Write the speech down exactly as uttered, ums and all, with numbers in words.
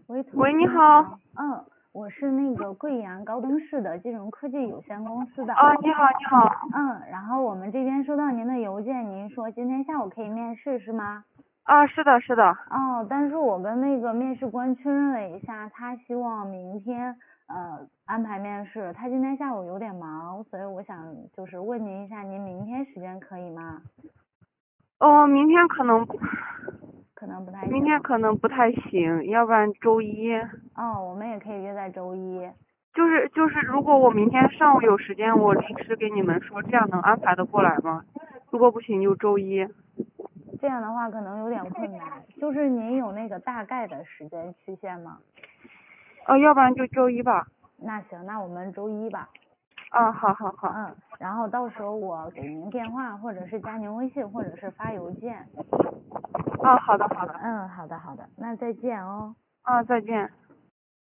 喂，同喂， 学你好。 嗯，我是那个贵阳高登市的金融科技有限公司的。 啊，你好，你好。 嗯，然后我们这边收到您的邮件，您说今天下午可以面试是吗？ 啊，是的，是的。 哦，但是我跟那个面试官确认了一下，他希望明天呃安排面试，他今天下午有点忙，所以我想就是问您一下，您明天时间可以吗？ 哦，明天可能不， 可能不太行。 明天可能不太行，要不然周一。 哦，我们也可以约在周一。 就是就是，如果我明天上午有时间，我临时给你们说，这样能安排得过来吗？如果不行就周一。 这样的话可能有点困难，就是您有那个大概的时间曲线吗？ 呃，要不然就周一吧。 那行，那我们周一吧。 啊，好好好。 嗯，然后到时候我给您电话，或者是加您微信，或者是发邮件。 啊，好的好的。 嗯，好的好的，那再见哦。 啊，再见。